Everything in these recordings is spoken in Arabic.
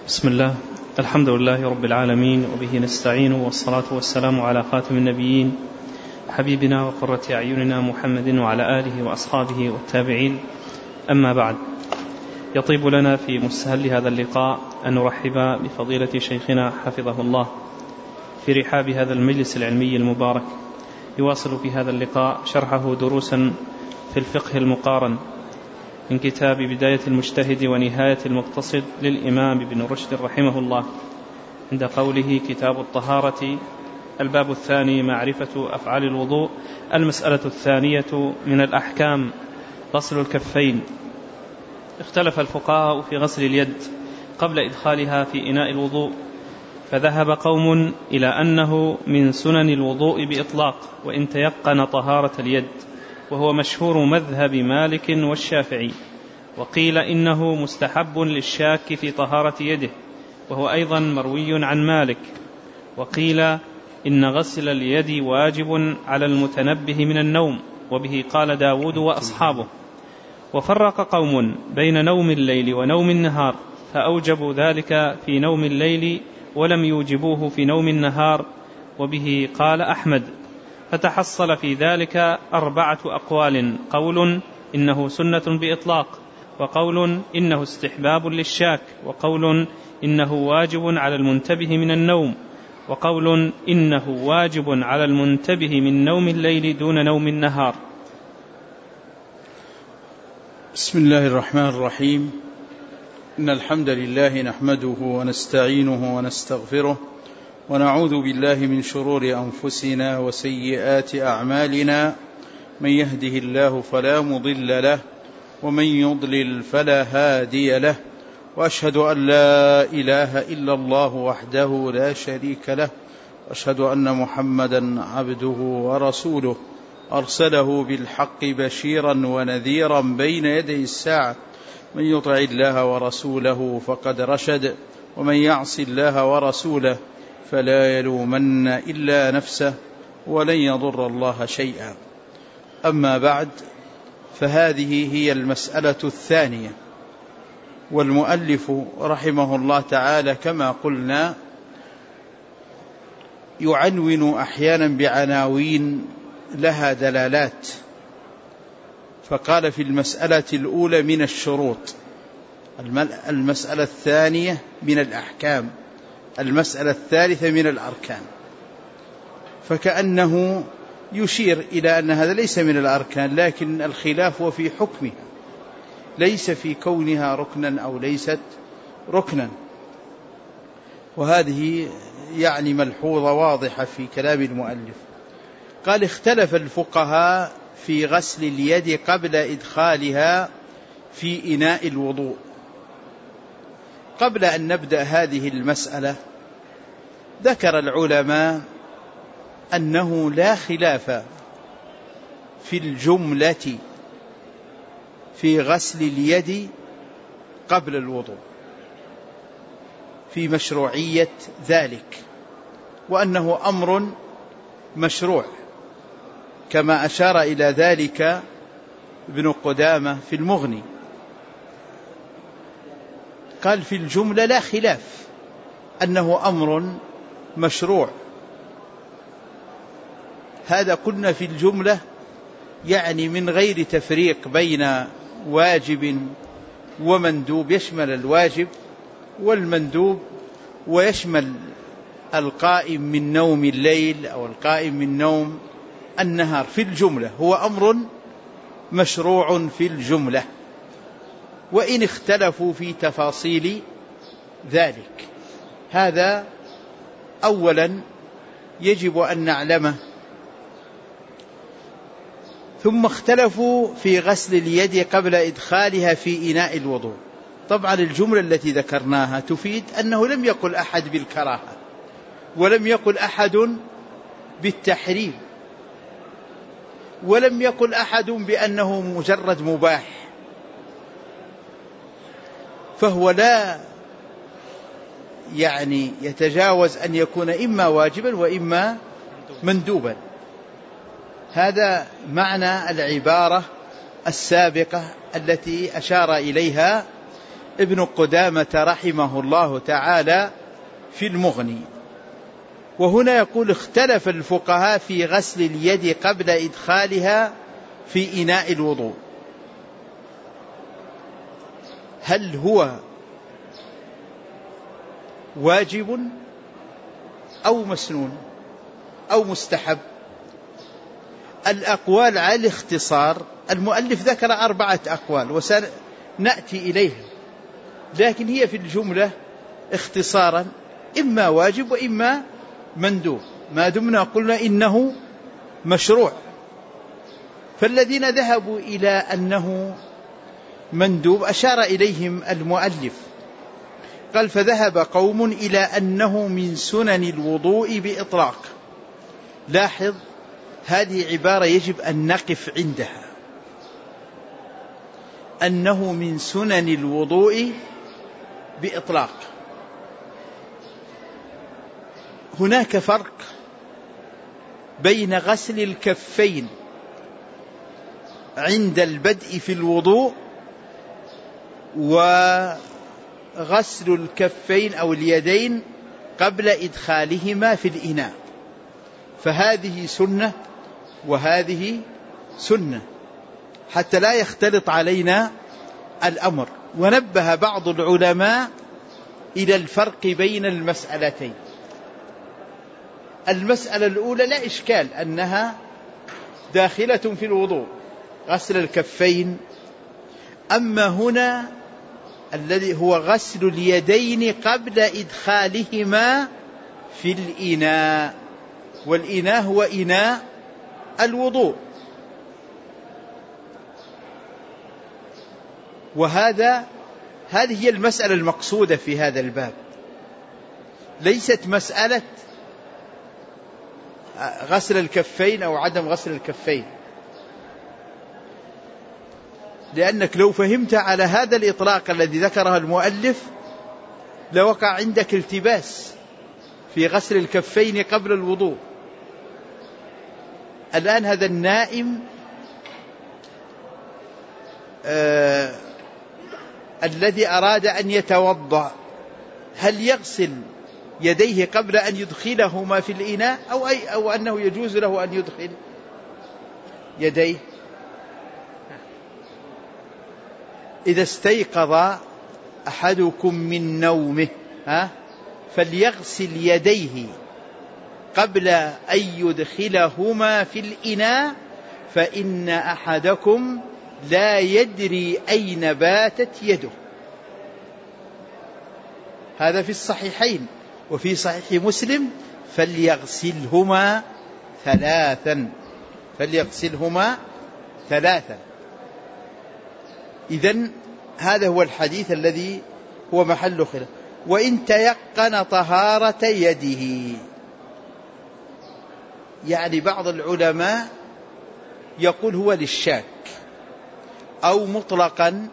بسم الله، الحمد لله رب العالمين، وبه نستعين، والصلاة والسلام على خاتم النبيين حبيبنا وقرة أعيننا محمد وعلى آله وأصحابه والتابعين. أما بعد، يطيب لنا في مستهل هذا اللقاء أن نرحب بفضيلة شيخنا حفظه الله في رحاب هذا المجلس العلمي المبارك، يواصل في هذا اللقاء شرحه دروسا في الفقه المقارن من كتاب بداية المجتهد ونهاية المقتصد للإمام ابن رشد رحمه الله، عند قوله كتاب الطهارة. الباب الثاني معرفة أفعال الوضوء. المسألة الثانية من الأحكام غسل الكفين. اختلف الفقهاء في غسل اليد قبل إدخالها في إناء الوضوء، فذهب قوم إلى أنه من سنن الوضوء بإطلاق وإن تيقن طهارة اليد، وهو مشهور مذهب مالك والشافعي. وقيل إنه مستحب للشاك في طهارة يده، وهو أيضا مروي عن مالك. وقيل إن غسل اليد واجب على المتنبه من النوم، وبه قال داود وأصحابه. وفرق قوم بين نوم الليل ونوم النهار، فأوجبوا ذلك في نوم الليل ولم يوجبوه في نوم النهار، وبه قال أحمد. فتحصل في ذلك 4 أقوال: قول إنه سنة بإطلاق، وقول إنه استحباب للشاك، وقول إنه واجب على المنتبه من النوم، وقول إنه واجب على المنتبه من نوم الليل دون نوم النهار. بسم الله الرحمن الرحيم. إن الحمد لله نحمده ونستعينه ونستغفره، ونعوذ بالله من شرور أنفسنا وسيئات أعمالنا. من يهده الله فلا مضل له، ومن يضلل فلا هادي له، وأشهد أن لا إله إلا الله وحده لا شريك له، وأشهد أن محمدا عبده ورسوله، أرسله بالحق بشيرا ونذيرا بين يدي الساعة. من يطع الله ورسوله فقد رشد، ومن يعص الله ورسوله فلا يلومن إلا نفسه، ولن يضر الله شيئا. أما بعد، فهذه هي المسألة الثانية. والمؤلف رحمه الله تعالى كما قلنا يعنون أحيانا بعناوين لها دلالات، فقال في المسألة الأولى من الشروط، المسألة الثانية من الأحكام، المسألة الثالثة من الأركان، فكأنه يشير إلى أن هذا ليس من الأركان، لكن الخلاف هو في حكمها، ليس في كونها ركنا أو ليست ركنا. وهذه يعني ملحوظة واضحة في كلام المؤلف. قال: اختلف الفقهاء في غسل اليد قبل إدخالها في إناء الوضوء. قبل أن نبدأ هذه المسألة، ذكر العلماء أنه لا خلاف في الجملة في غسل اليد قبل الوضوء في مشروعية ذلك، وأنه أمر مشروع، كما أشار إلى ذلك ابن قدامة في المغني. قال: في الجملة لا خلاف أنه أمر مشروع. هذا قلنا في الجملة يعني من غير تفريق بين واجب ومندوب، يشمل الواجب والمندوب، ويشمل القائم من نوم الليل أو القائم من نوم النهار. في الجملة هو أمر مشروع في الجملة، وإن اختلفوا في تفاصيل ذلك. هذا أولا يجب أن نعلمه. ثم اختلفوا في غسل اليد قبل إدخالها في إناء الوضوء. طبعا الجملة التي ذكرناها تفيد أنه لم يقل أحد بالكراهة، ولم يقل أحد بالتحريم، ولم يقل أحد بأنه مجرد مباح، فهو لا يعني يتجاوز أن يكون إما واجبا وإما مندوبا. هذا معنى العبارة السابقة التي أشار إليها ابن قدامة رحمه الله تعالى في المغني. وهنا يقول: اختلف الفقهاء في غسل اليد قبل إدخالها في إناء الوضوء، هل هو واجب أو مسنون أو مستحب؟ الأقوال على الاختصار، المؤلف ذكر 4 أقوال وسنأتي إليها، لكن هي في الجملة اختصارا إما واجب وإما مندوب، ما دمنا قلنا إنه مشروع. فالذين ذهبوا إلى أنه مندوب أشار إليهم المؤلف، قال: فذهب قوم إلى أنه من سنن الوضوء بإطلاق. لاحظ هذه عبارة يجب أن نقف عندها، أنه من سنن الوضوء بإطلاق. هناك فرق بين غسل الكفين عند البدء في الوضوء وغسل الكفين أو اليدين قبل إدخالهما في الإناء، فهذه سنة وهذه سنة حتى لا يختلط علينا الأمر. ونبه بعض العلماء إلى الفرق بين المسألتين. المسألة الأولى لا إشكال أنها داخلة في الوضوء، غسل الكفين. أما هنا الذي هو غسل اليدين قبل إدخالهما في الإناء، والإناء هو إناء الوضوء. هذه هي المسألة المقصودة في هذا الباب، ليست مسألة غسل الكفين أو عدم غسل الكفين، لأنك لو فهمت على هذا الإطلاق الذي ذكره المؤلف لوقع عندك التباس في غسل الكفين قبل الوضوء. الآن هذا النائم الذي أراد أن يتوضأ، هل يغسل يديه قبل أن يدخلهما في الإناء أو أنه يجوز له أن يدخل يديه؟ إذا استيقظ أحدكم من نومه فليغسل يديه قبل أن يدخلهما في الإناء، فإن أحدكم لا يدري أين باتت يده. هذا في الصحيحين، وفي صحيح مسلم: فليغسلهما ثلاثا. إذن هذا هو الحديث الذي هو محل خلاف. وإن تيقن طهارة يده، يعني بعض العلماء يقول هو للشاك أو مطلقا،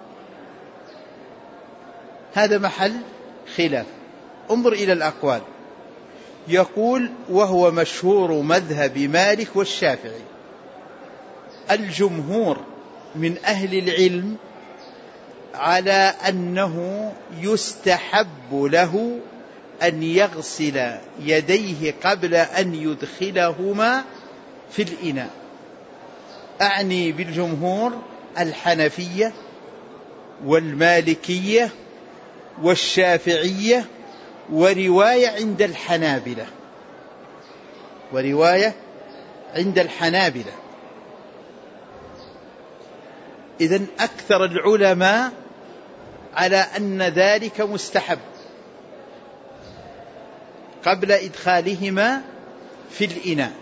هذا محل خلاف. انظر إلى الأقوال. يقول: وهو مشهور مذهب مالك والشافعي. الجمهور من أهل العلم على أنه يستحب له أن يغسل يديه قبل أن يدخلهما في الإناء. أعني بالجمهور الحنفية والمالكية والشافعية ورواية عند الحنابلة. إذن أكثر العلماء على أن ذلك مستحب قبل إدخالهما في الإناء.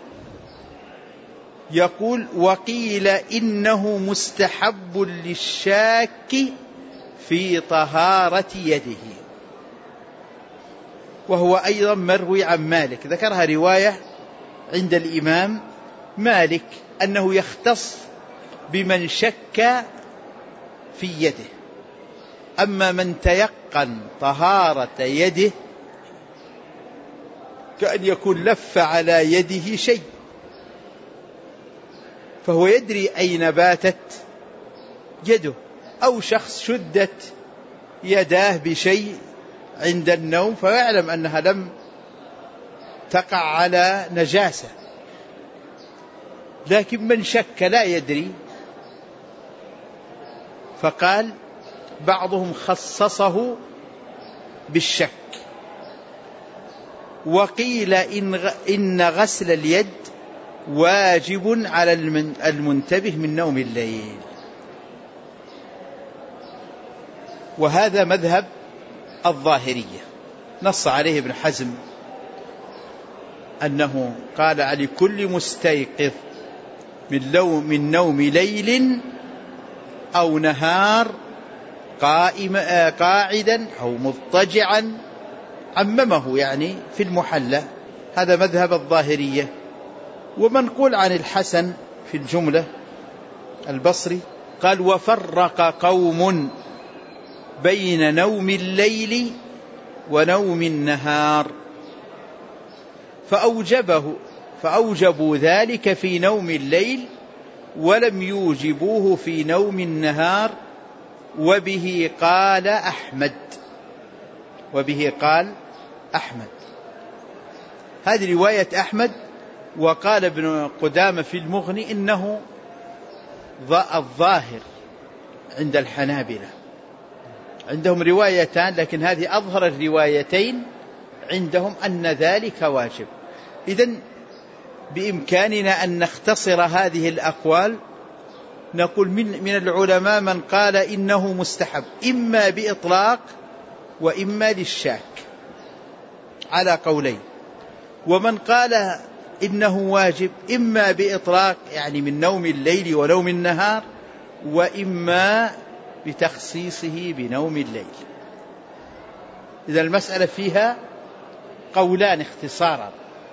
يقول: وقيل إنه مستحب للشاك في طهارة يده. وهو أيضا مروي عن مالك، ذكرها رواية عند الإمام مالك أنه يختص بمن شك في يده. أما من تيقن طهارة يده كأن يكون لف على يده شيء، فهو يدري أين باتت يده، أو شخص شدت يداه بشيء عند النوم فيعلم أنها لم تقع على نجاسة، لكن من شك لا يدري، فقال بعضهم خصصه بالشك، وقيل إن غسل اليد واجب على المنتبه من نوم الليل. وهذا مذهب الظاهرية، نص عليه ابن حزم أنه قال لكل مستيقظ من نوم ليل أو نهار قاعدا أو مضطجعا، عممه يعني في المحلى. هذا مذهب الظاهرية. ومنقول عن الحسن في الجملة البصري قال وفرق قوم بين نوم الليل ونوم النهار فأوجبوا ذلك في نوم الليل ولم يوجبوه في نوم النهار، وبه قال أحمد. هذه رواية أحمد. وقال ابن قدامة في المغني إنه الظاهر عند الحنابلة، عندهم روايتان لكن هذه أظهر الروايتين عندهم أن ذلك واجب. إذن بإمكاننا أن نختصر هذه الأقوال، نقول من العلماء من قال إنه مستحب إما بإطلاق وإما للشاك على قولين، ومن قال إنه واجب إما بإطلاق يعني من نوم الليل ونوم النهار، وإما بتخصيصه بنوم الليل. إذا المسألة فيها قولان اختصارا،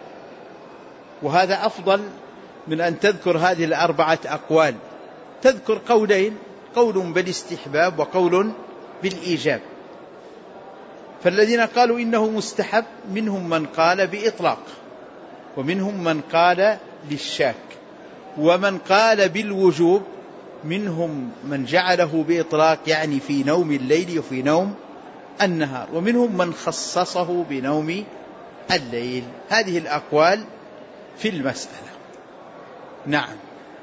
وهذا أفضل من أن تذكر هذه الأربعة أقوال. تذكر قولين، قول بالاستحباب وقول بالإيجاب. فالذين قالوا إنه مستحب منهم من قال بإطلاق، ومنهم من قال للشاك، ومن قال بالوجوب منهم من جعله بإطلاق يعني في نوم الليل وفي نوم النهار، ومنهم من خصصه بنوم الليل. هذه الأقوال في المسألة. نعم.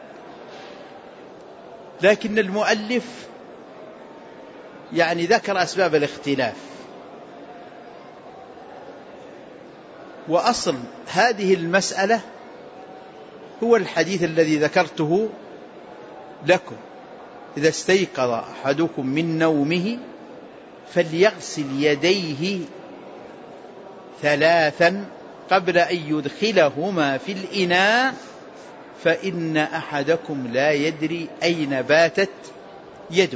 لكن المؤلف يعني ذكر أسباب الاختلاف، وأصل هذه المسألة هو الحديث الذي ذكرته لكم: إذا استيقظ أحدكم من نومه فليغسل يديه 3 قبل أن يدخلهما في الإناء فإن أحدكم لا يدري أين باتت يده.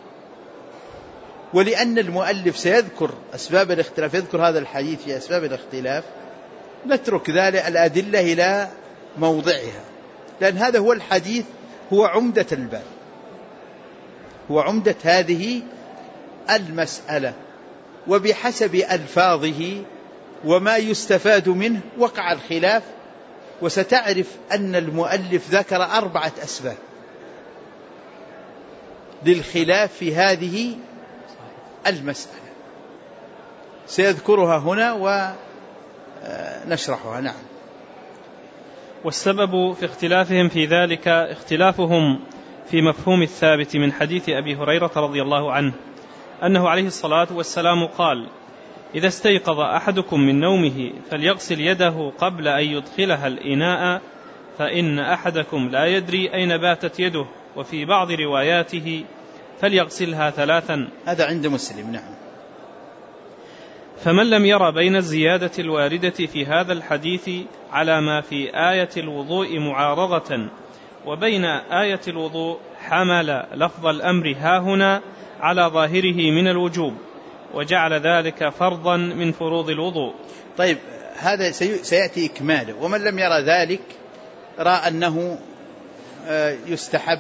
ولأن المؤلف سيذكر أسباب الاختلاف، يذكر هذا الحديث في أسباب الاختلاف، نترك ذلك الأدلة إلى موضعها، لأن هذا هو الحديث، هو عمدة الباب، هو عمدة هذه المسألة. وبحسب ألفاظه وما يستفاد منه وقع الخلاف، وستعرف أن المؤلف ذكر 4 أسباب للخلاف في هذه المسألة، سيذكرها هنا ونشرحها. نعم. والسبب في اختلافهم في ذلك اختلافهم في مفهوم الثابت من حديث أبي هريرة رضي الله عنه أنه عليه الصلاة والسلام قال: إذا استيقظ أحدكم من نومه فليغسل يده قبل أن يدخلها الإناء فإن أحدكم لا يدري أين باتت يده. وفي بعض رواياته فليغسلها 3. هذا عند مسلم. نعم. فمن لم ير بين الزيادة الواردة في هذا الحديث على ما في آية الوضوء معارضة وبين آية الوضوء حمل لفظ الأمر هاهنا على ظاهره من الوجوب، وجعل ذلك فرضا من فروض الوضوء. طيب، هذا سيأتي إكماله. ومن لم يرى ذلك رأى أنه يستحب.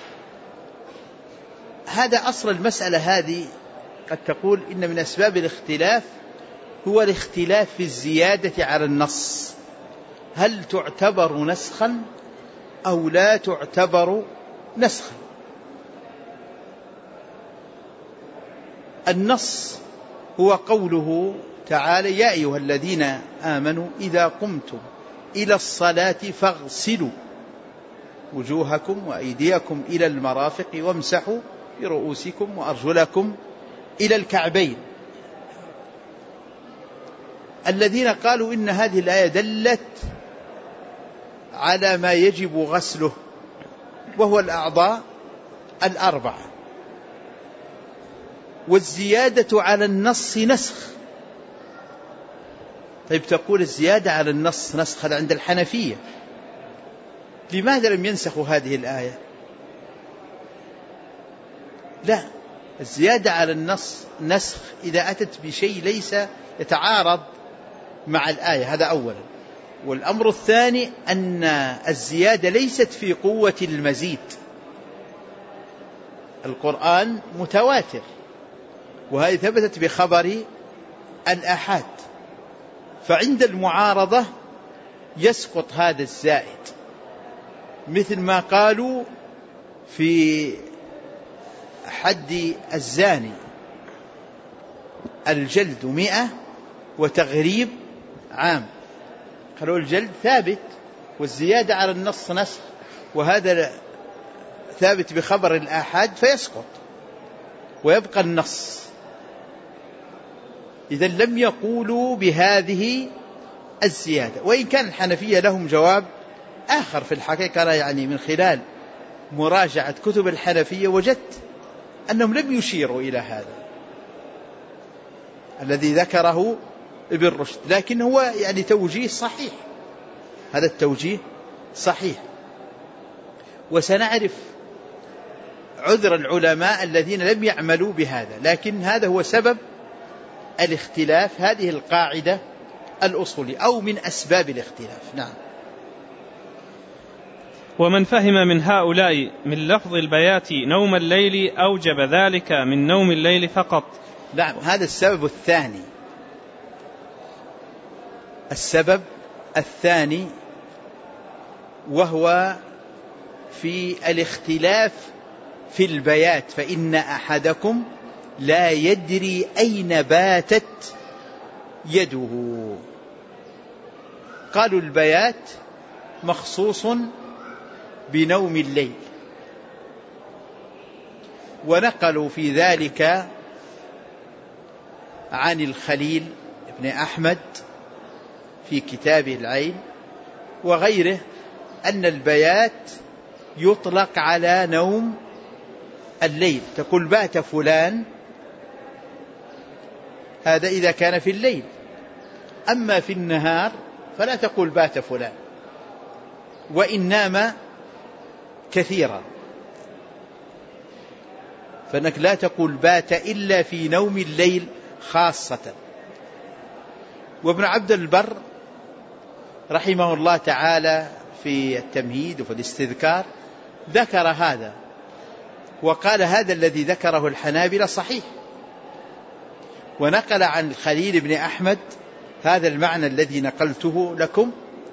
هذا أصل المسألة. هذه قد تقول إن من أسباب الاختلاف هو الاختلاف في الزيادة على النص، هل تعتبر نسخا أو لا تعتبر نسخا. النص هو قوله تعالى: يا أيها الذين آمنوا إذا قمتم إلى الصلاة فاغسلوا وجوهكم وأيديكم إلى المرافق وامسحوا برؤوسكم وأرجلكم إلى الكعبين. الذين قالوا إن هذه الآية دلت على ما يجب غسله، وهو الأعضاء الأربعة، والزيادة على النص نسخ. طيب تقول الزيادة على النص نسخ عند الحنفية، لماذا لم ينسخوا هذه الآية؟ لا، الزيادة على النص نسخ إذا أتت بشيء ليس يتعارض مع الآية، هذا أولا. والأمر الثاني أن الزيادة ليست في قوة المزيد. القرآن متواتر، وهذه ثبتت بخبر الآحاد، فعند المعارضة يسقط هذا الزائد، مثل ما قالوا في حد الزاني: الجلد 100 وتغريب عام. قالوا الجلد ثابت والزيادة على النص نسخ، وهذا ثابت بخبر الآحاد فيسقط ويبقى النص. إذن لم يقولوا بهذه الزيادة، وإن كان الحنفية لهم جواب آخر في الحقيقة. يعني من خلال مراجعة كتب الحنفية وجدت أنهم لم يشيروا إلى هذا الذي ذكره ابن رشد، لكن هو يعني توجيه صحيح، هذا التوجيه صحيح. وسنعرف عذر العلماء الذين لم يعملوا بهذا، لكن هذا هو سبب الاختلاف، هذه القاعدة الأصولية أو من أسباب الاختلاف. نعم. ومن فهم من هؤلاء من لفظ البيات نوم الليل أوجب ذلك من نوم الليل فقط. نعم، هذا السبب الثاني. السبب الثاني وهو في الاختلاف في البيات، فإن أحدكم لا يدري أين باتت يده. قالوا البيات مخصوص بنوم الليل، ونقلوا في ذلك عن الخليل ابن أحمد في كتابه العين وغيره أن البيات يطلق على نوم الليل. تقول بات فلان، هذا إذا كان في الليل، أما في النهار فلا تقول بات فلان، وإن نام كثيرا، فإنك لا تقول بات إلا في نوم الليل خاصة. وابن عبد البر رحمه الله تعالى في التمهيد وفي الاستذكار ذكر هذا، وقال هذا الذي ذكره الحنابلة صحيح، ونقل عن الخليل بن أحمد هذا المعنى الذي نقلته لكم،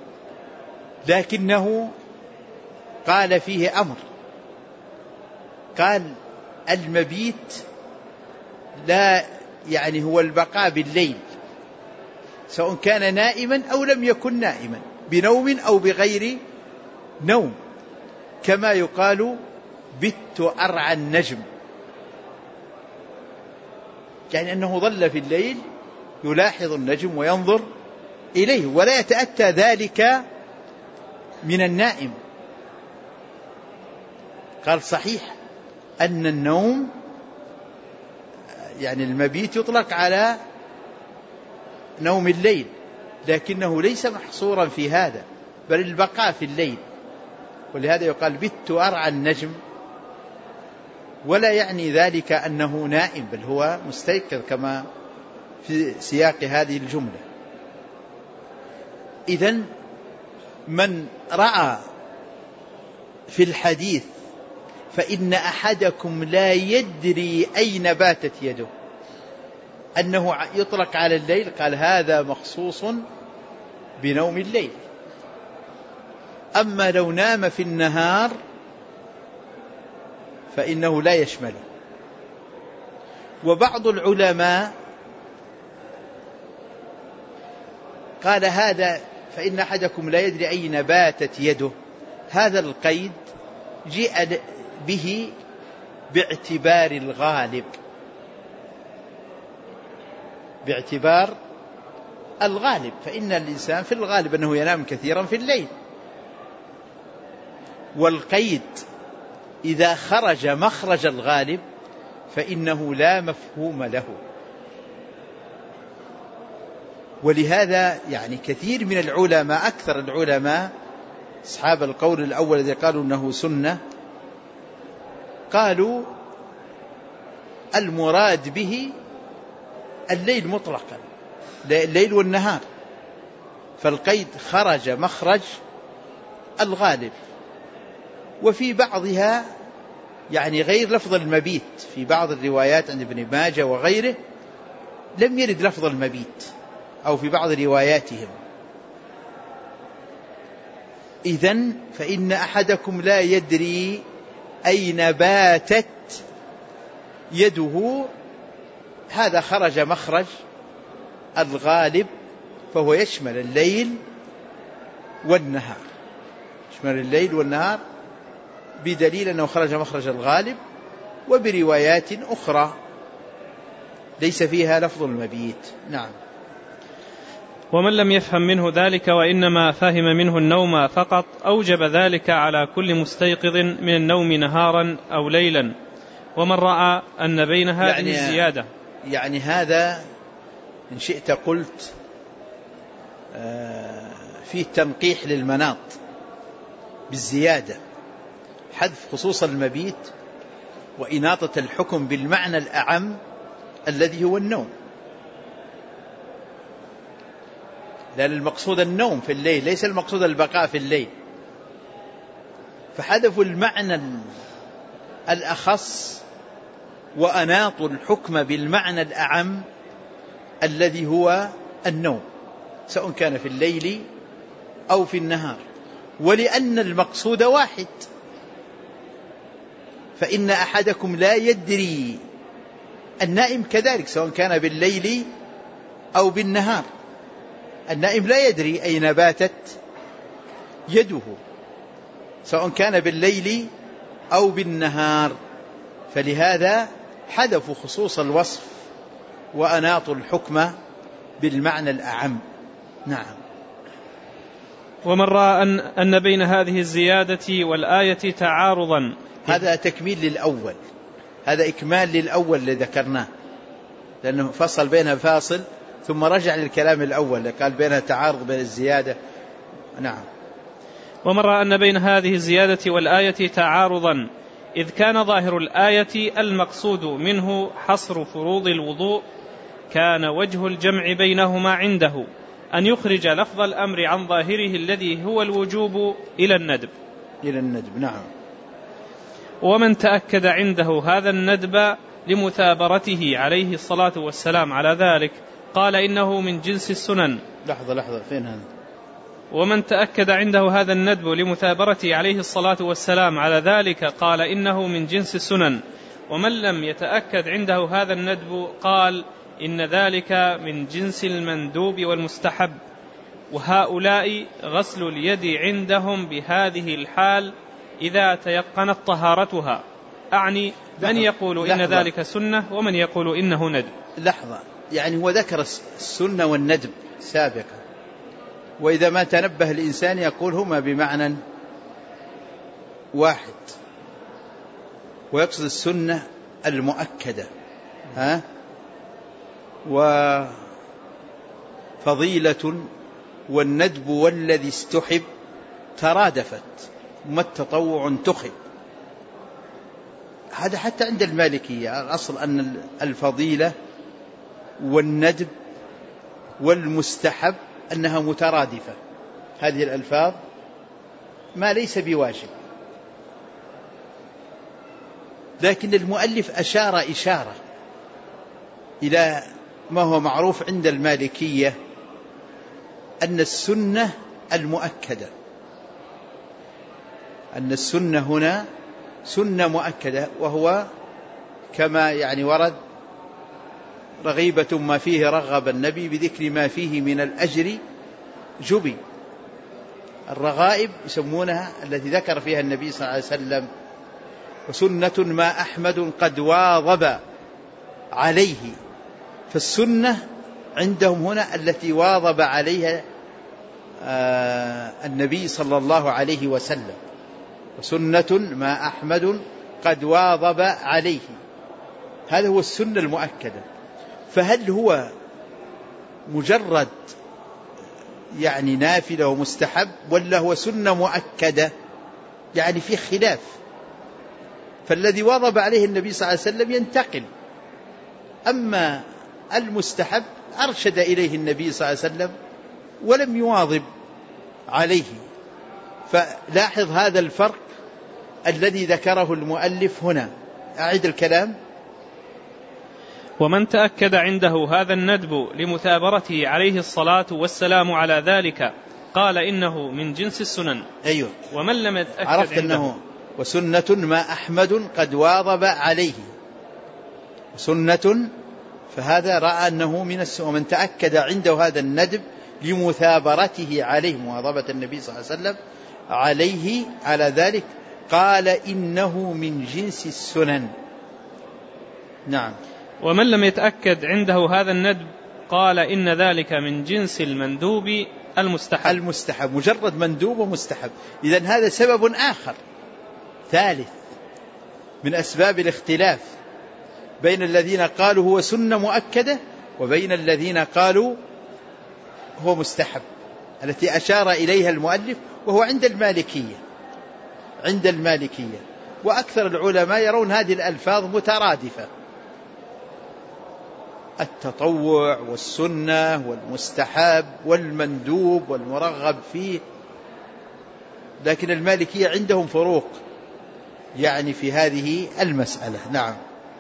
لكنه قال فيه أمر، قال المبيت لا يعني هو البقاء بالليل، سواء كان نائما أو لم يكن نائما، بنوم أو بغير نوم، كما يقال بت أرعى النجم، يعني أنه ظل في الليل يلاحظ النجم وينظر إليه، ولا يتأتى ذلك من النائم. قال صحيح أن النوم يعني المبيت يطلق على نوم الليل، لكنه ليس محصورا في هذا، بل البقاء في الليل، ولهذا يقال بت أرعى النجم، ولا يعني ذلك أنه نائم، بل هو مستيقظ كما في سياق هذه الجملة. إذن من رأى في الحديث فإن أحدكم لا يدري أين باتت يده أنه يطلق على الليل، قال هذا مخصوص بنوم الليل. أما لو نام في النهار فإنه لا يشمله. وبعض العلماء قال هذا فإن أحدكم لا يدري أين باتت يده، هذا القيد جاء به باعتبار الغالب، باعتبار الغالب، فإن الإنسان في الغالب أنه ينام كثيرا في الليل، والقيد إذا خرج مخرج الغالب فإنه لا مفهوم له. ولهذا يعني كثير من العلماء، أكثر العلماء أصحاب القول الأول الذي قالوا أنه سنة، قالوا المراد به الليل مطلقا، الليل والنهار، فالقيد خرج مخرج الغالب. وفي بعضها يعني غير لفظ المبيت، في بعض الروايات عند ابن ماجه وغيره لم يرد لفظ المبيت، أو في بعض رواياتهم. إذن فإن أحدكم لا يدري أين باتت يده، هذا خرج مخرج الغالب، فهو يشمل الليل والنهار، يشمل الليل والنهار، بدليل أنه خرج مخرج الغالب. وبروايات أخرى ليس فيها لفظ المبيت. نعم. ومن لم يفهم منه ذلك وإنما فهم منه النوم فقط أوجب ذلك على كل مستيقظ من النوم نهارا أو ليلا. ومن رأى أن بين هذه الزيادة، يعني هذا إن شئت قلت فيه تنقيح للمناط بالزيادة، حذف خصوص المبيت وإناطة الحكم بالمعنى الأعم الذي هو النوم، لأن المقصود النوم في الليل، ليس المقصود البقاء في الليل، فحذفوا المعنى الأخص وأناطوا الحكم بالمعنى الأعم الذي هو النوم، سواء كان في الليل أو في النهار. ولأن المقصود واحد، فإن أحدكم لا يدري، النائم كذلك سواء كان بالليل أو بالنهار، النائم لا يدري أين باتت يده سواء كان بالليل أو بالنهار، فلهذا حذفوا خصوص الوصف وأناطوا الحكم بالمعنى الأعم. نعم. ومن رأى أن بين هذه الزيادة والآية تعارضا، هذا تكميل للأول، هذا إكمال للأول اللي ذكرناه، لأنه فصل بينها فاصل ثم رجع للكلام الأول قال بينها تعارض بين الزيادة. نعم. ومن رأى أن بين هذه الزيادة والآية تعارضا إذ كان ظاهر الآية المقصود منه حصر فروض الوضوء، كان وجه الجمع بينهما عنده أن يخرج لفظ الأمر عن ظاهره الذي هو الوجوب إلى الندب. إلى الندب. نعم. ومن تأكد عنده هذا الندب لمثابرته عليه الصلاة والسلام على ذلك قال إنه من جنس السنن. لحظة فين هذا؟ ومن تأكد عنده هذا الندب لمثابرته عليه الصلاة والسلام على ذلك قال إنه من جنس السنن. ومن لم يتأكد عنده هذا الندب قال إن ذلك من جنس المندوب والمستحب. وهؤلاء غسل اليد عندهم بهذه الحال إذا تيقنت طهارتها، أعني من يقول إن ذلك سنة ومن يقول إنه ندب. لحظة، يعني هو ذكر السنة والندب سابقا، وإذا ما تنبه الإنسان يقول هما بمعنى واحد، ويقصد السنة المؤكدة وفضيلة، والندب والذي استحب ترادفت، ما التطوع انتخب. هذا حتى عند المالكية الأصل أن الفضيلة والندب والمستحب أنها مترادفة، هذه الألفاظ ما ليس بواجب. لكن المؤلف أشار إشارة إلى ما هو معروف عند المالكية أن السنة المؤكدة، أن السنة هنا سنة مؤكدة، وهو كما يعني ورد رغيبة ما فيه رغب النبي بذكر ما فيه من الأجر جبي. الرغائب يسمونها التي ذكر فيها النبي صلى الله عليه وسلم وسنة ما أحمد قد واظب عليه. فالسنة عندهم هنا التي واظب عليها النبي صلى الله عليه وسلم، وسنة ما أحمد قد واظب عليه، هذا هو السنة المؤكدة. فهل هو مجرد يعني نافلة ومستحب ولا هو سنة مؤكدة؟ يعني في خلاف. فالذي واظب عليه النبي صلى الله عليه وسلم ينتقل، أما المستحب أرشد إليه النبي صلى الله عليه وسلم ولم يواظب عليه. فلاحظ هذا الفرق الذي ذكره المؤلف هنا. أعيد الكلام: ومن تأكد عنده هذا الندب لمثابرته عليه الصلاة والسلام على ذلك قال إنه من جنس السنن. أيوه. ومن لم يتأكد عرفت عنده أنه وسنة ما أحمد قد واظب عليه، سنة، فهذا رأى أنه من السنة. ومن تأكد عنده هذا الندب لمثابرته عليه، مواظبة النبي صلى الله عليه وسلم عليه على ذلك، قال إنه من جنس السنن. نعم. ومن لم يتأكد عنده هذا الندب قال إن ذلك من جنس المندوب المستحب. مجرد مندوب ومستحب. إذن هذا سبب آخر ثالث من أسباب الاختلاف بين الذين قالوا هو سنة مؤكدة وبين الذين قالوا هو مستحب، التي أشار إليها المؤلف، وهو عند المالكية. وأكثر العلماء يرون هذه الألفاظ مترادفة: التطوع والسنة والمستحب والمندوب والمرغب فيه. لكن المالكية عندهم فروق يعني في هذه المسألة. نعم.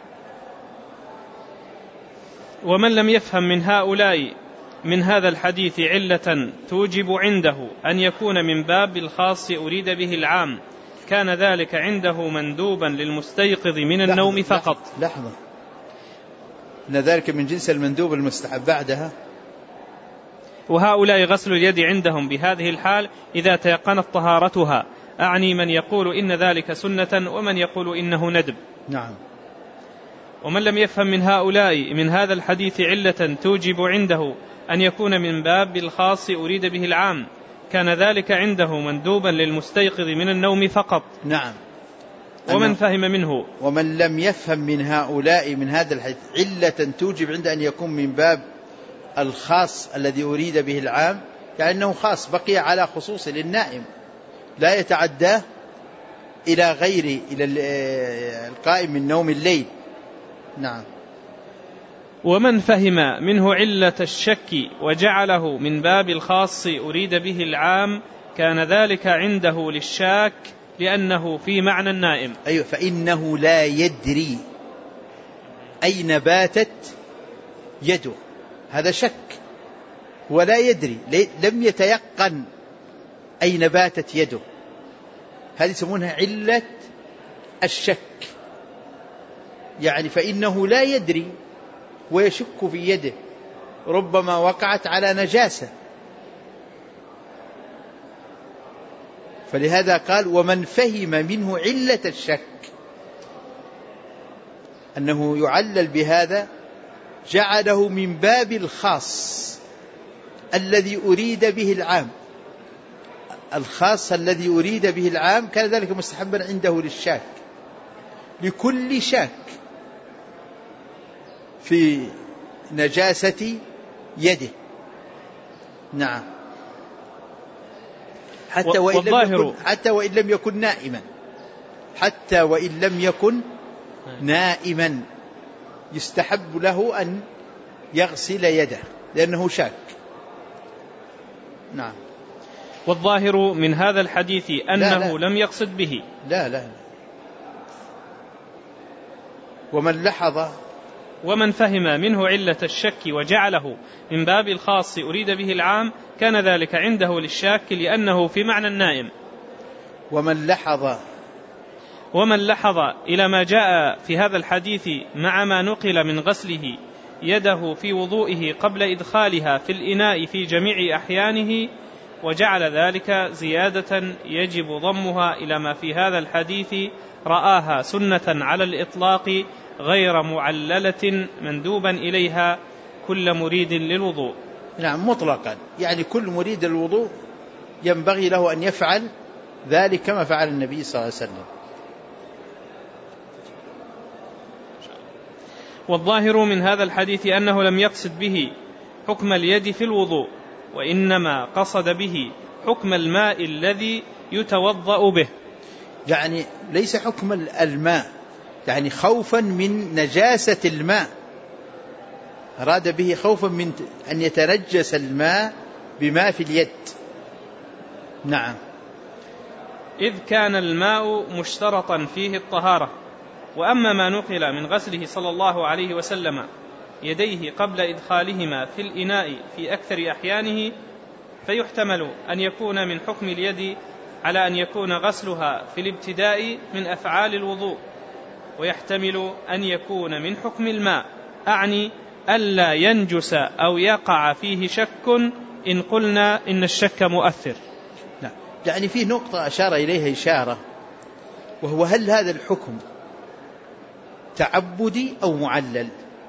ومن لم يفهم من هؤلاء من هذا الحديث علة توجب عنده أن يكون من باب الخاص أريد به العام، كان ذلك عنده مندوبا للمستيقظ من النوم فقط. لحظة، إن ذلك من جنس المندوب المستحب. بعدها: وهؤلاء غسل اليد عندهم بهذه الحال إذا تيقنت طهارتها، أعني من يقول إن ذلك سنة ومن يقول إنه ندب. نعم. ومن لم يفهم من هؤلاء من هذا الحديث علة توجب عنده أن يكون من باب الخاص أريد به العام، كان ذلك عنده مندوبا للمستيقظ من النوم فقط. نعم. ومن لم يفهم من هؤلاء من هذا الحديث علة توجب عند أن يكون من باب الخاص الذي أريد به العام، يعني أنه خاص بقي على خصوص للنائم لا يتعدى إلى غير إلى القائم من نوم الليل. نعم. ومن فهم منه علة الشك وجعله من باب الخاص أريد به العام، كان ذلك عنده للشاك لأنه في معنى النائم. أيوة. فإنه لا يدري أين باتت يده، هذا شك، ولا يدري، لم يتيقن أين باتت يده، هذه يسمونها علة الشك. يعني فإنه لا يدري ويشك في يده، ربما وقعت على نجاسة. فلهذا قال: ومن فهم منه علة الشك، أنه يعلل بهذا، جعله من باب الخاص الذي أريد به العام. الخاص الذي أريد به العام كان ذلك مستحبا عنده للشاك، لكل شاك في نجاسة يده. نعم. حتى وإن لم يكن نائما، حتى وإن لم يكن نائما يستحب له أن يغسل يده لأنه شاك. نعم. والظاهر من هذا الحديث أنه لم يقصد به. لا. ومن فهم منه علة الشك وجعله من باب الخاص أريد به العام، كان ذلك عنده للشاك لأنه في معنى النائم. ومن لحظ إلى ما جاء في هذا الحديث مع ما نقل من غسله يده في وضوئه قبل إدخالها في الإناء في جميع أحيانه، وجعل ذلك زيادة يجب ضمها إلى ما في هذا الحديث رآها سنة على الإطلاق غير معللة مندوبا إليها كل مريد للوضوء. نعم، مطلقا، يعني كل مريد للوضوء ينبغي له أن يفعل ذلك كما فعل النبي صلى الله عليه وسلم. والظاهر من هذا الحديث أنه لم يقصد به حكم اليد في الوضوء، وإنما قصد به حكم الماء الذي يتوضأ به، يعني ليس حكم الماء، يعني خوفا من نجاسة الماء، أراد به خوفا من أن يتنجس الماء بما في اليد. نعم. إذ كان الماء مشترطا فيه الطهارة. وأما ما نقل من غسله صلى الله عليه وسلم يديه قبل إدخالهما في الإناء في أكثر أحيانه فيحتمل أن يكون من حكم اليد على أن يكون غسلها في الابتداء من أفعال الوضوء، ويحتمل أن يكون من حكم الماء، أعني ألا ينجس أو يقع فيه شك إن قلنا إن الشك مؤثر. يعني فيه نقطة أشار إليها إشارة، وهو هل هذا الحكم تعبدي أو معلل؟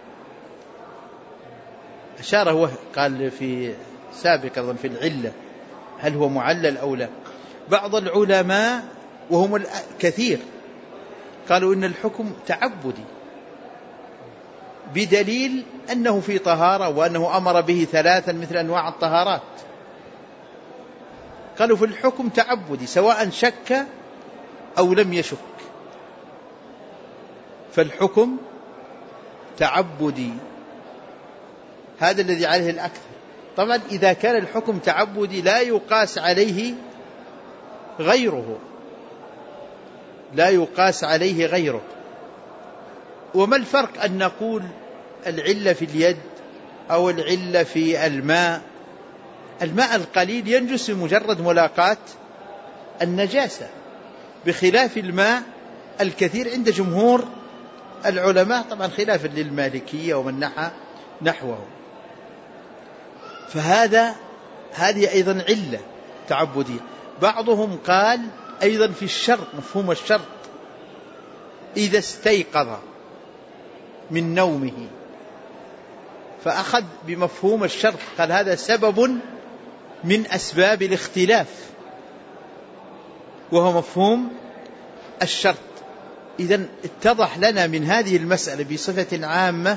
أشار هو قال في سابقا في العلة هل هو معلل أو لا. بعض العلماء وهم الكثير قالوا إن الحكم تعبدي بدليل أنه في طهارة وأنه أمر به ثلاثا مثل أنواع الطهارات. قالوا في الحكم تعبدي سواء شك أو لم يشك، فالحكم تعبدي، هذا الذي عليه الأكثر. طبعا إذا كان الحكم تعبدي لا يقاس عليه غيره، لا يقاس عليه غيره. وما الفرق أن نقول العلة في اليد أو العلة في الماء؟ الماء القليل ينجس بمجرد ملاقاة النجاسة، بخلاف الماء الكثير عند جمهور العلماء، طبعا خلافا للمالكية ومن نحوه. هذه أيضا علة تعبدية. بعضهم قال أيضا في الشرط، مفهوم الشرط، إذا استيقظ من نومه، فأخذ بمفهوم الشرط، قال هذا سبب من أسباب الاختلاف وهو مفهوم الشرط. إذن اتضح لنا من هذه المسألة بصفة عامة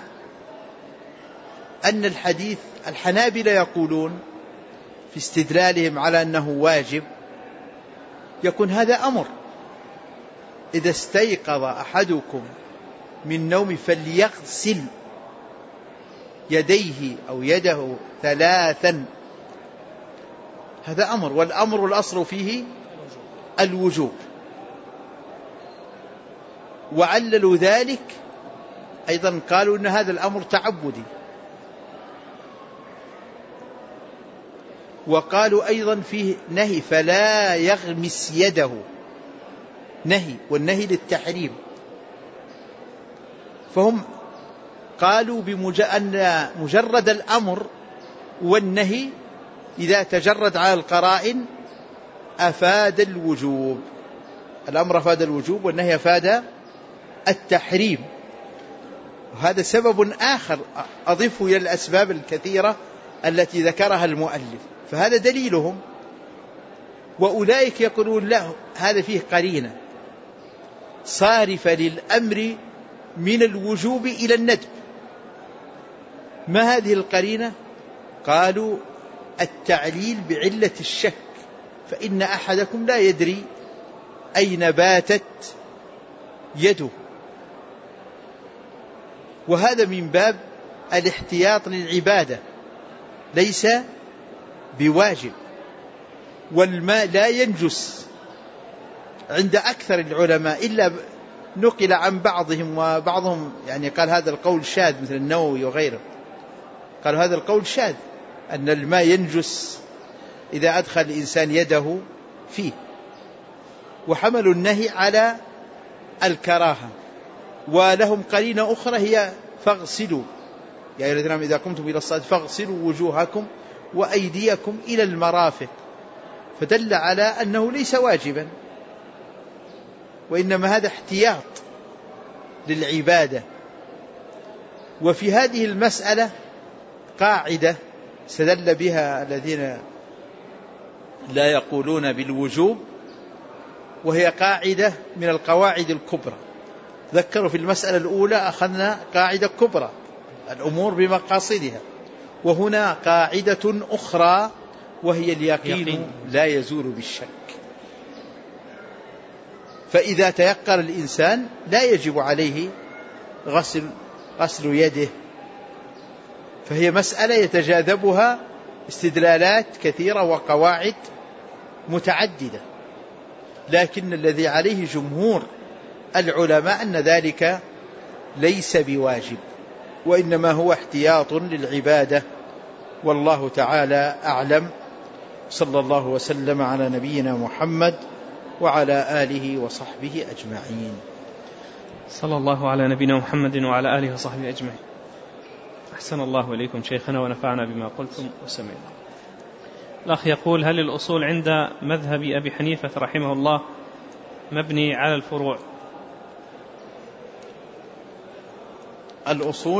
أن الحديث الحنابلة يقولون في استدلالهم على أنه واجب يكون هذا أمر، إذا استيقظ أحدكم من نوم فليغسل يديه أو يده ثلاثا، هذا أمر، والأمر الأصل فيه الوجوب. وعللوا ذلك أيضا قالوا أن هذا الأمر تعبدي، وقالوا أيضا فيه نهي فلا يغمس يده، نهي، والنهي للتحريم. فهم قالوا أن مجرد الأمر والنهي إذا تجرد على القرائن أفاد الوجوب، الأمر أفاد الوجوب والنهي أفاد التحريم. وهذا سبب آخر أضيفه إلى الأسباب الكثيرة التي ذكرها المؤلف، فهذا دليلهم. وأولئك يقولون لا، هذا فيه قرينة صارفة للأمر من الوجوب إلى الندب. ما هذه القرينة؟ قالوا التعليل بعلة الشك، فإن أحدكم لا يدري أين باتت يده، وهذا من باب الاحتياط للعبادة ليس بواجب. والماء لا ينجس عند أكثر العلماء إلا نقل عن بعضهم، وبعضهم يعني قال هذا القول شاذ مثل النووي وغيره، قالوا هذا القول شاذ أن الماء ينجس إذا أدخل الإنسان يده فيه، وحملوا النهي على الكراهة. ولهم قرينة أخرى هي فاغسلوا يا أيها الذين آمنوا إذا قمتم إلى الصلاة فاغسلوا وجوهكم وأيديكم إلى المرافق، فدل على أنه ليس واجبا، وإنما هذا احتياط للعبادة. وفي هذه المسألة قاعدة استدل بها الذين لا يقولون بالوجوب، وهي قاعدة من القواعد الكبرى. ذكروا في المسألة الأولى أخذنا قاعدة كبرى، الأمور بمقاصدها، وهنا قاعدة أخرى وهي اليقين لا يزول بالشك. فإذا تيقن الإنسان لا يجب عليه غسل يده. فهي مسألة يتجاذبها استدلالات كثيرة وقواعد متعددة، لكن الذي عليه جمهور العلماء أن ذلك ليس بواجب، وإنما هو احتياط للعبادة، والله تعالى أعلم. صلى الله وسلم على نبينا محمد وعلى آله وصحبه أجمعين. صلى الله على نبينا محمد وعلى آله وصحبه أجمعين. أحسن الله إليكم شيخنا ونفعنا بما قلتم وسمعنا. الأخ يقول: هل الأصول عند مذهب أبي حنيفة رحمه الله مبني على الفروع؟ الأصول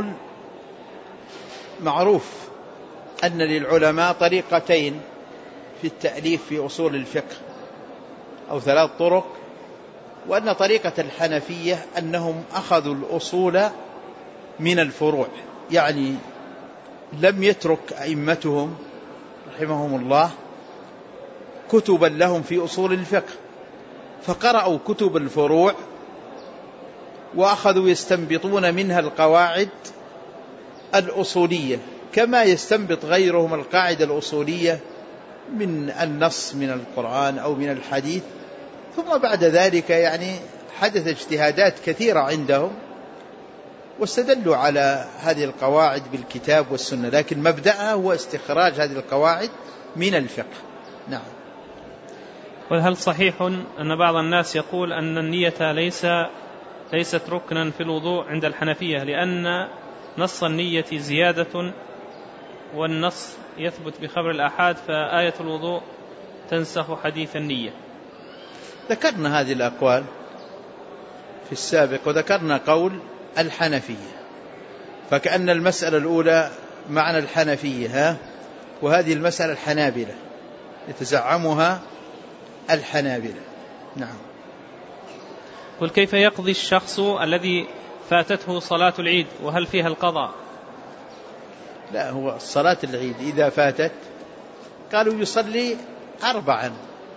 معروف أن للعلماء طريقتين في التأليف في أصول الفقه، أو 3 طرق، وأن طريقة الحنفية أنهم أخذوا الأصول من الفروع، يعني لم يترك أئمتهم رحمهم الله كتبا لهم في أصول الفقه، فقرأوا كتب الفروع وأخذوا يستنبطون منها القواعد الأصولية، كما يستنبط غيرهم القاعدة الأصولية من النص من القرآن أو من الحديث. ثم بعد ذلك يعني حدث اجتهادات كثيرة عندهم واستدلوا على هذه القواعد بالكتاب والسنة، لكن مبدأها هو استخراج هذه القواعد من الفقه. نعم. وهل صحيح أن بعض الناس يقول أن النية ليست ركنا في الوضوء عند الحنفية، لأن نص النية زيادة والنص يثبت بخبر الآحاد، فآية الوضوء تنسخ حديث النية؟ ذكرنا هذه الأقوال في السابق، وذكرنا قول الحنفية، فكأن المسألة الأولى معنى الحنفية، وهذه المسألة الحنابلة يتزعمها الحنابلة. نعم. قل: كيف يقضي الشخص الذي فاتته صلاة العيد وهل فيها القضاء؟ لا، هو صلاة العيد إذا فاتت قالوا يصلي 4،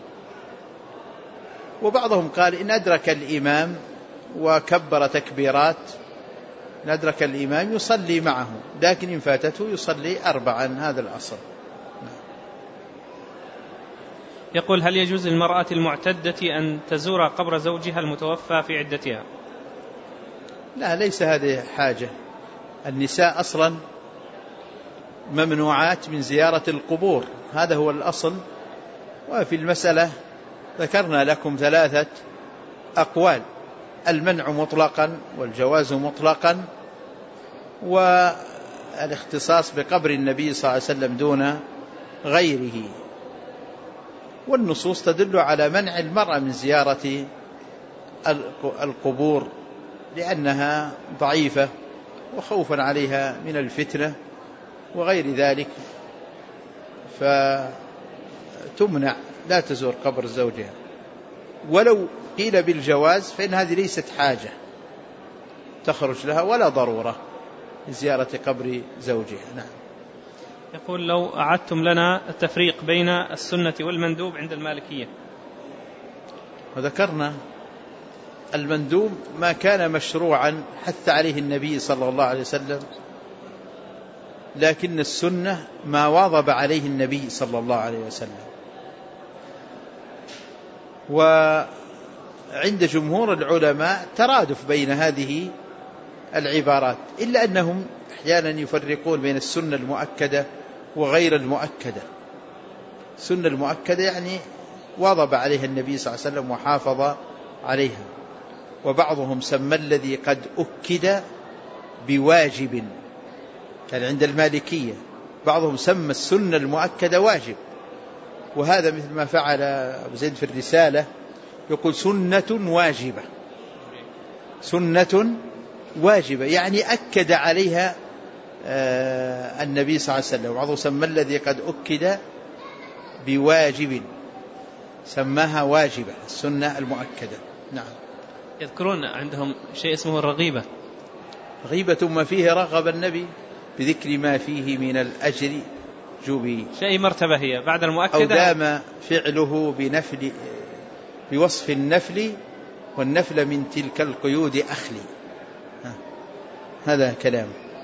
وبعضهم قال إن أدرك الإمام وكبر تكبيرات، إن أدرك الإمام يصلي معه، لكن إن فاتته يصلي 4، هذا الأصل. يقول: هل يجوز للمرأة المعتدة أن تزور قبر زوجها المتوفى في عدتها؟ لا، ليس هذه حاجة. النساء أصلا ممنوعات من زيارة القبور، هذا هو الأصل. وفي المسألة ذكرنا لكم 3 أقوال: المنع مطلقا، والجواز مطلقا، والاختصاص بقبر النبي صلى الله عليه وسلم دون غيره. والنصوص تدل على منع المرأة من زيارة القبور لأنها ضعيفة وخوفا عليها من الفتنة وغير ذلك، فتمنع لا تزور قبر زوجها. ولو قيل بالجواز فإن هذه ليست حاجة تخرج لها ولا ضرورة لزيارة قبر زوجها. نعم. يقول: لو أعدتم لنا التفريق بين السنة والمندوب عند المالكية. وذكرنا المندوب ما كان مشروعا حث عليه النبي صلى الله عليه وسلم، لكن السنة ما واظب عليه النبي صلى الله عليه وسلم. وعند جمهور العلماء ترادف بين هذه العبارات، إلا أنهم أحيانا يفرقون بين السنة المؤكدة وغير المؤكدة. السنة المؤكدة يعني واظب عليها النبي صلى الله عليه وسلم وحافظ عليها، وبعضهم سمى الذي قد أكد بواجب، يعني عند المالكية بعضهم سمى السنة المؤكدة واجب، وهذا مثل ما فعل أبو زيد في الرسالة، يقول سنة واجبة، سنة واجبة يعني أكد عليها النبي صلى الله عليه وسلم. وبعضهم سمى الذي قد أكد بواجب، سماها واجبة السنة المؤكدة. نعم. يذكرون عندهم شيء اسمه الرغيبة. غيبة ما فيه رغب النبي بذكر ما فيه من الأجر جبي، شيء مرتبة هي بعد المؤكدة، أو دام فعله بنفل بوصف النفل، والنفل من تلك القيود أخلي. هذا كلام.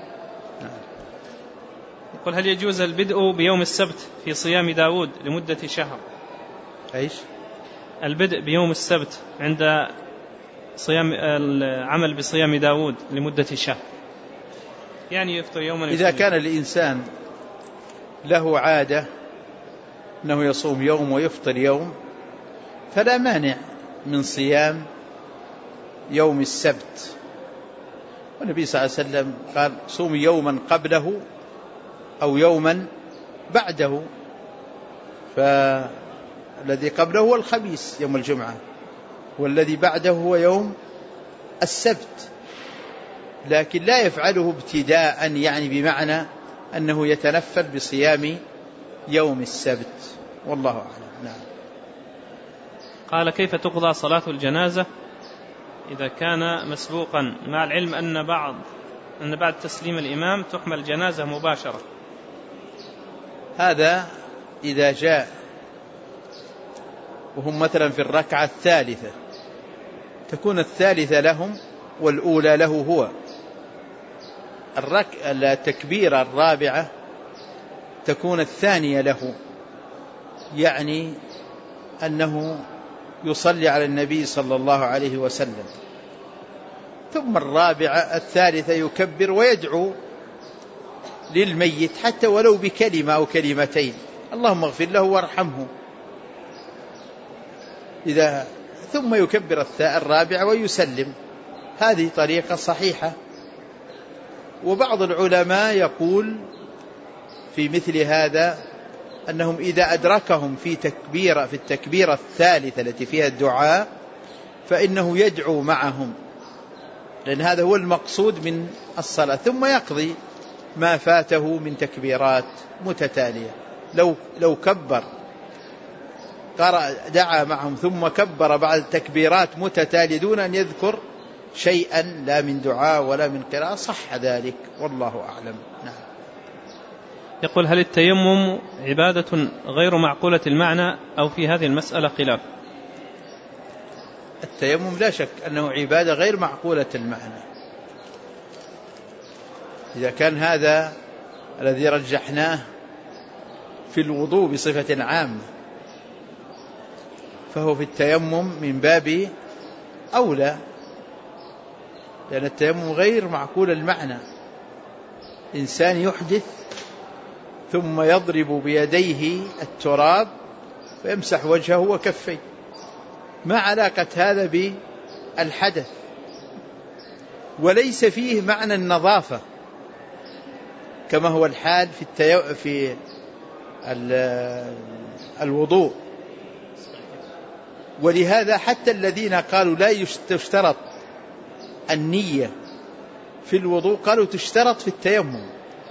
يقول هل يجوز البدء بيوم السبت في صيام داود لمدة شهر؟ إيش؟ البدء بيوم السبت عند صيام العمل بصيام داود لمدة شهر، يعني يفطر يوما. إذا كان الإنسان له عادة أنه يصوم يوم ويفطر يوم فلا مانع من صيام يوم السبت، والنبي صلى الله عليه وسلم قال صوم يوما قبله أو يوما بعده، فالذي قبله هو الخميس يوم الجمعة، والذي بعده هو يوم السبت، لكن لا يفعله ابتداء يعني بمعنى أنه يتنفل بصيام يوم السبت، والله أعلم. نعم. قال كيف تقضى صلاة الجنازة إذا كان مسبوقا، مع العلم أن بعد تسليم الإمام تحمل الجنازة مباشرة؟ هذا إذا جاء وهم مثلا في الركعة الثالثة تكون الثالثة لهم والأولى له هو، التكبيرة الرابعة تكون الثانية له، يعني أنه يصلي على النبي صلى الله عليه وسلم، ثم الرابعة الثالثة يكبر ويدعو للميت حتى ولو بكلمة أو كلمتين، اللهم اغفر له وارحمه، ثم يكبر الرابعة ويسلم. هذه طريقة صحيحة. وبعض العلماء يقول في مثل هذا أنهم إذا أدركهم في التكبيرة الثالثة التي فيها الدعاء فإنه يدعو معهم، لأن هذا هو المقصود من الصلاة، ثم يقضي ما فاته من تكبيرات متتالية. لو كبر قرأ دعا معهم ثم كبر بعد تكبيرات متتالية دون أن يذكر شيئا لا من دعاء ولا من قراءة صح ذلك، والله أعلم. نعم. يقول هل التيمم عبادة غير معقولة المعنى أو في هذه المسألة خلاف؟ التيمم لا شك أنه عبادة غير معقولة المعنى، إذا كان هذا الذي رجحناه في الوضوء بصفة عامة فهو في التيمم من باب أولى، لأن التيمم غير معقول المعنى. إنسان يحدث ثم يضرب بيديه التراب فيمسح وجهه وكفيه، ما علاقة هذا بالحدث؟ وليس فيه معنى النظافة كما هو الحال في الوضوء. ولهذا حتى الذين قالوا لا تشترط النية في الوضوء قالوا تشترط في التيمم،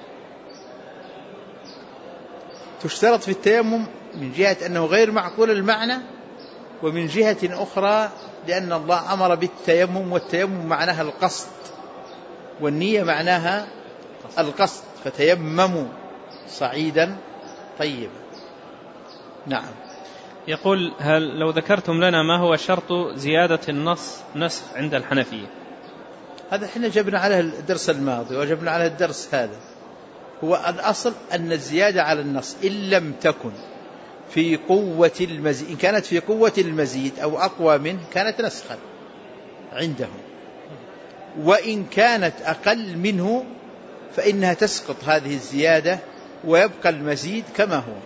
تشترط في التيمم من جهة أنه غير معقول المعنى، ومن جهة أخرى لأن الله أمر بالتيمم، والتيمم معناها القصد والنية معناها القصد، فتيمموا صعيدا طيبا. نعم. يقول هل لو ذكرتم لنا ما هو شرط زيادة النص نسخ عند الحنفية؟ هذا احنا جبنا على الدرس الماضي وجبنا على الدرس هذا. هو الأصل أن الزيادة على النص إن لم تكن في قوة المزيد، إن كانت في قوة المزيد أو أقوى منه كانت نسخا عندهم، وإن كانت أقل منه فإنها تسقط هذه الزيادة ويبقى المزيد كما هو،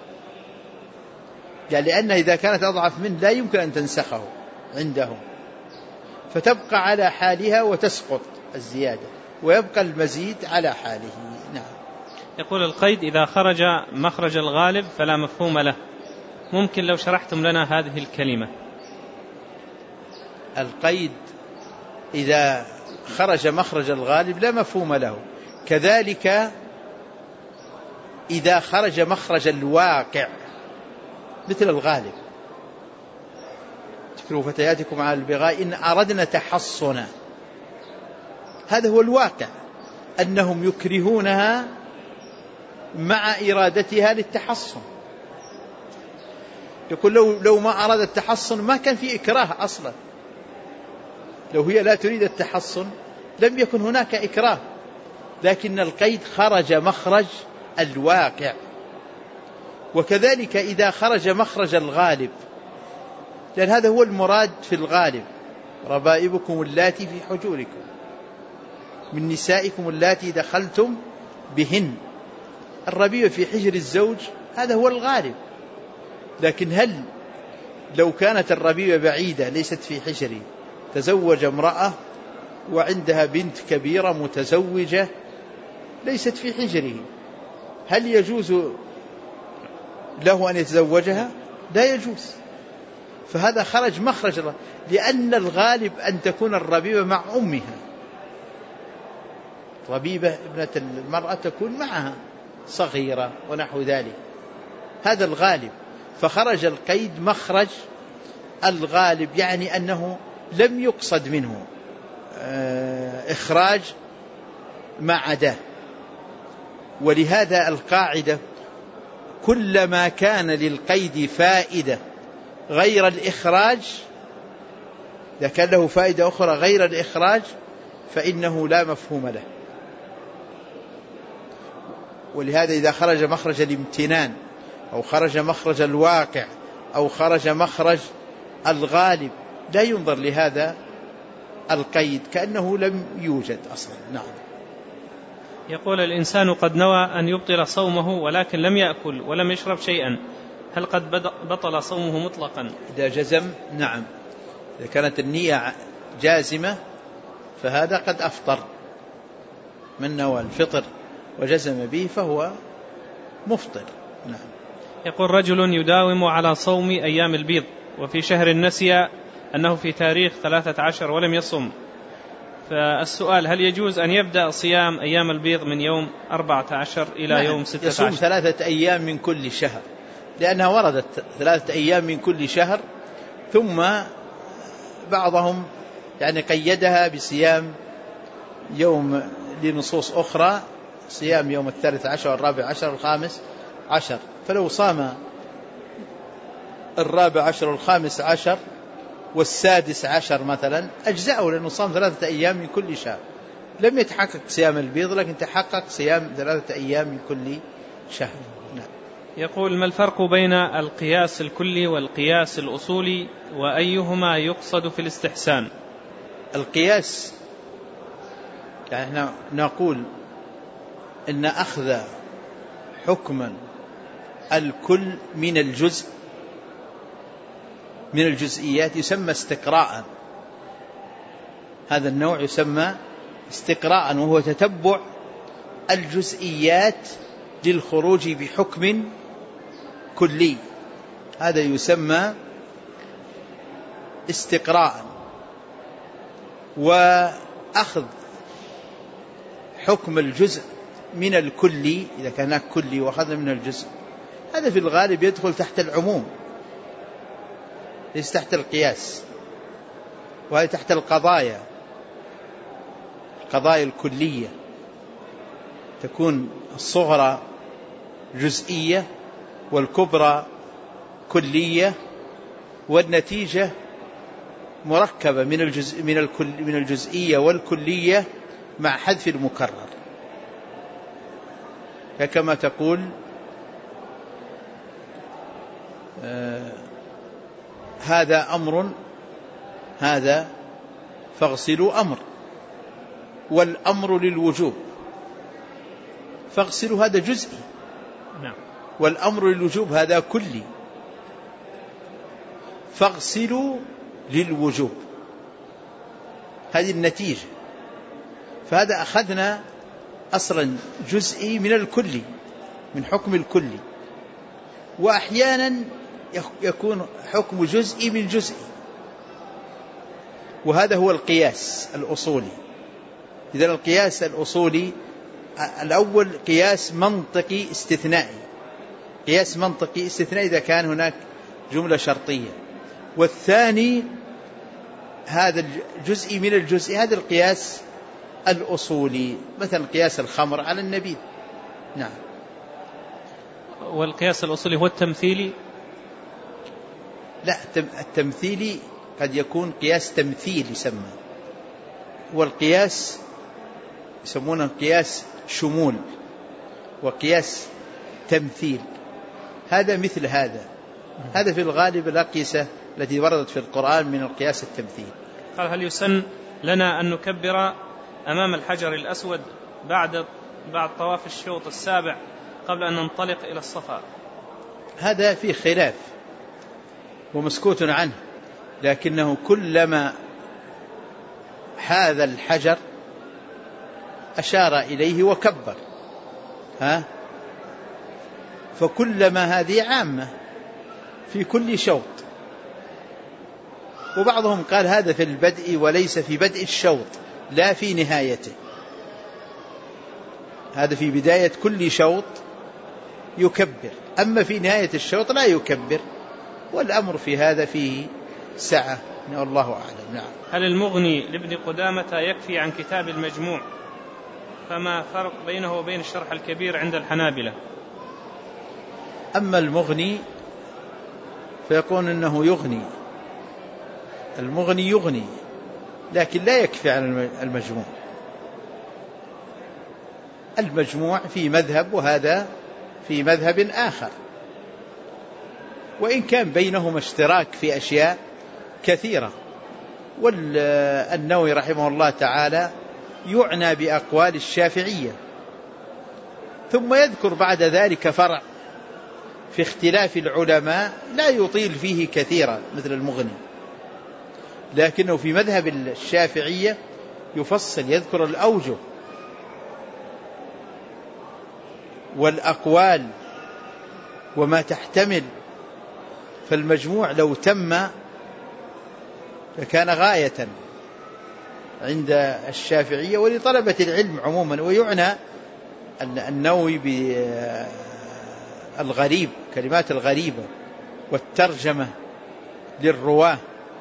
يعني لأن إذا كانت أضعف منه لا يمكن أن تنسخه عندهم، فتبقى على حالها وتسقط الزيادة. ويبقى المزيد على حاله. نعم. يقول القيد إذا خرج مخرج الغالب فلا مفهوم له، ممكن لو شرحتم لنا هذه الكلمة؟ القيد إذا خرج مخرج الغالب لا مفهوم له، كذلك إذا خرج مخرج الواقع مثل الغالب. تكرهوا فتياتكم على البغاء إن أردنا تحصنا، هذا هو الواقع، أنهم يكرهونها مع إرادتها للتحصن. يقول لو ما أراد التحصن ما كان في إكراه أصلا، لو هي لا تريد التحصن لم يكن هناك إكراه، لكن القيد خرج مخرج الواقع. وكذلك إذا خرج مخرج الغالب، لأن هذا هو المراد في الغالب: ربائبكم اللاتي في حجوركم من نسائكم اللاتي دخلتم بهن. الربيبة في حجر الزوج هذا هو الغالب، لكن هل لو كانت الربيبة بعيدة ليست في حجره، تزوج امرأة وعندها بنت كبيرة متزوجة ليست في حجره، هل يجوز له أن يتزوجها؟ لا يجوز. فهذا خرج مخرج الله، لأن الغالب أن تكون الربيبة مع أمها. ربيبة ابنة المرأة تكون معها صغيرة ونحو ذلك، هذا الغالب. فخرج القيد مخرج الغالب، يعني أنه لم يقصد منه إخراج ما عداه. ولهذا القاعدة: كلما كان للقيد فائدة غير الإخراج، إذا كان له فائدة أخرى غير الإخراج فإنه لا مفهوم له. ولهذا إذا خرج مخرج الامتنان أو خرج مخرج الواقع أو خرج مخرج الغالب لا ينظر لهذا القيد، كأنه لم يوجد أصلا. نعم. يقول الإنسان قد نوى أن يبطل صومه ولكن لم يأكل ولم يشرب شيئا، هل قد بطل صومه مطلقا؟ إذا جزم نعم، إذا كانت النية جازمة فهذا قد أفطر. من نوى الفطر وجزم به فهو مفطر. نعم. يقول رجل يداوم على صوم أيام البيض وفي شهر نسي أنه في تاريخ 13 ولم يصم، فالسؤال: هل يجوز أن يبدأ صيام أيام البيض من يوم 14 إلى يوم 16؟ يصوم 3 أيام من كل شهر، لأنها وردت 3 أيام من كل شهر، ثم بعضهم يعني قيدها بصيام يوم لنصوص أخرى، صيام يوم 13 والرابع عشر والخامس عشر. فلو صام 14 والخامس عشر والسادس عشر مثلا أجزأه، لأنه صام 3 أيام من كل شهر. لم يتحقق صيام البيض لكن تحقق صيام 3 أيام من كل شهر. نعم. يقول: ما الفرق بين القياس الكلي والقياس الأصولي، وأيهما يقصد في الاستحسان؟ القياس يعني نقول إن أخذ حكما الكل من الجزء من الجزئيات يسمى استقراء. هذا النوع يسمى استقراء، وهو تتبع الجزئيات للخروج بحكم كلي، هذا يسمى استقراء. وأخذ حكم الجزء من الكلي، إذا كان كلي وأخذ من الجزء، هذا في الغالب يدخل تحت العموم ليس تحت القياس، وهذه تحت القضايا الكلية، تكون الصغرى جزئية والكبرى كلية، والنتيجة مركبة من الجزئية والكلية مع حذف المكرر. كما تقول هذا أمر، هذا فاغسلوا أمر، والأمر للوجوب فاغسلوا هذا جزئي، والأمر للوجوب هذا كلي، فاغسلوا للوجوب، هذه النتيجة. فهذا أخذنا أصلا جزئي من الكلي، من حكم الكلي، وأحيانا يكون حكم جزئي من جزئي، وهذا هو القياس الأصولي. إذا القياس الأصولي الأول قياس منطقي استثنائي، قياس منطقي استثنائي إذا كان هناك جملة شرطية، والثاني هذا الجزئي من الجزئي، هذا القياس الأصولي، مثلا قياس الخمر على النبيذ. نعم. والقياس الأصولي هو التمثيلي؟ لا، التمثيلي قد يكون قياس تمثيل يسمى، والقياس يسمونه قياس شمول وقياس تمثيل، هذا مثل هذا. هذا في الغالب الأقيسة التي وردت في القرآن من القياس التمثيل. قال: هل يسن لنا أن نكبر أمام الحجر الأسود بعد طواف الشوط السابع قبل أن ننطلق إلى الصفا؟ هذا في خلاف ومسكوت عنه، لكنه كلما حاذ الحجر أشار إليه وكبر، فكلما هذه عامة في كل شوط. وبعضهم قال هذا في البدء وليس في بدء الشوط، لا في نهايته، هذا في بداية كل شوط يكبر، أما في نهاية الشوط لا يكبر، والأمر في هذا فيه سعة، والله أعلم. نعم. هل المغني لابن قدامة يكفي عن كتاب المجموع؟ فما فرق بينه وبين الشرح الكبير عند الحنابلة؟ أما المغني فيقول إنه يغني، المغني يغني لكن لا يكفي عن المجموع. المجموع في مذهب وهذا في مذهب آخر، وإن كان بينهما اشتراك في أشياء كثيرة. والنووي رحمه الله تعالى يعنى بأقوال الشافعية، ثم يذكر بعد ذلك فرع في اختلاف العلماء لا يطيل فيه كثيرا مثل المغني، لكنه في مذهب الشافعية يفصل، يذكر الأوجه والأقوال وما تحتمل، فالمجموع لو تم لكان غاية عند الشافعية ولطلبة العلم عموما. ويعنى النووي بالغريب، كلمات الغريبة والترجمة للرواة،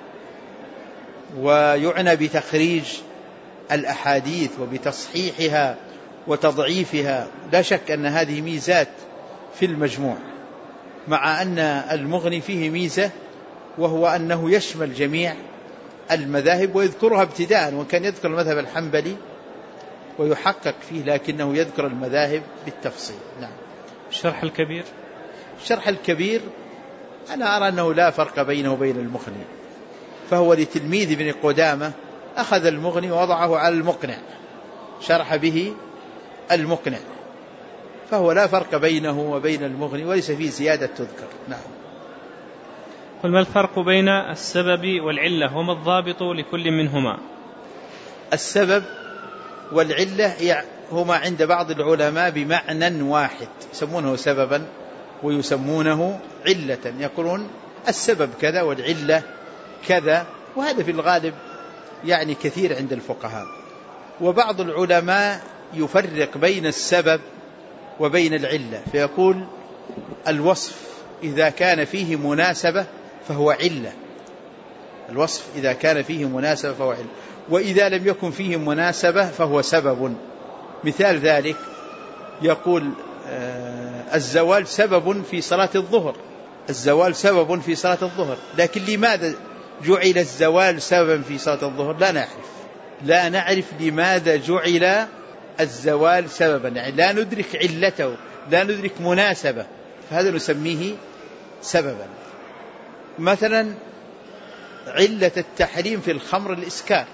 ويعنى بتخريج الأحاديث وبتصحيحها وتضعيفها. لا شك أن هذه ميزات في المجموع، مع أن المغني فيه ميزة وهو أنه يشمل جميع المذاهب ويذكرها ابتداء، وكان يذكر المذهب الحنبلي ويحقق فيه، لكنه يذكر المذاهب بالتفصيل. نعم. الشرح الكبير؟ الشرح الكبير أنا أرى أنه لا فرق بينه وبين المغني، فهو لتلميذ ابن قدامة أخذ المغني ووضعه على المقنع، شرح به المقنع، فهو لا فرق بينه وبين المغني وليس فيه زيادة تذكر. نعم. قل: ما الفرق بين السبب والعلة وما الضابط لكل منهما؟ السبب والعلة هما عند بعض العلماء بمعنى واحد، يسمونه سببا ويسمونه علة، يقولون السبب كذا والعلة كذا، وهذا في الغالب يعني كثير عند الفقهاء. وبعض العلماء يفرق بين السبب وبين العلة، فيقول الوصف إذا كان فيه مناسبة فهو علة، الوصف إذا كان فيه مناسبة فهو علة، وإذا لم يكن فيه مناسبة فهو سبب. مثال ذلك يقول الزوال سبب في صلاة الظهر، الزوال سبب في صلاة الظهر، لكن لماذا جعل الزوال سببا في صلاة الظهر؟ لا نعرف لماذا جعل الزوال سببا، يعني لا ندرك علته، لا ندرك مناسبة، فهذا نسميه سببا. مثلا علة التحريم في الخمر الإسكار،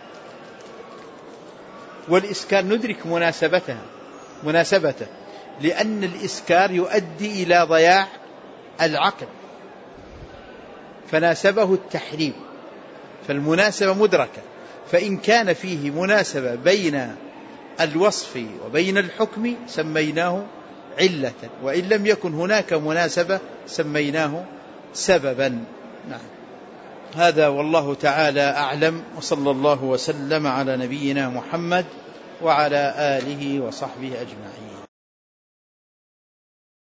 والإسكار ندرك مناسبته لأن الإسكار يؤدي إلى ضياع العقل، فناسبه التحريم، فالمناسبة مدركة. فإن كان فيه مناسبة بين الوصف وبين الحكم سميناه علة، وإن لم يكن هناك مناسبة سميناه سببا. نعم. هذا والله تعالى أعلم، وصلى الله وسلم على نبينا محمد وعلى آله وصحبه أجمعين.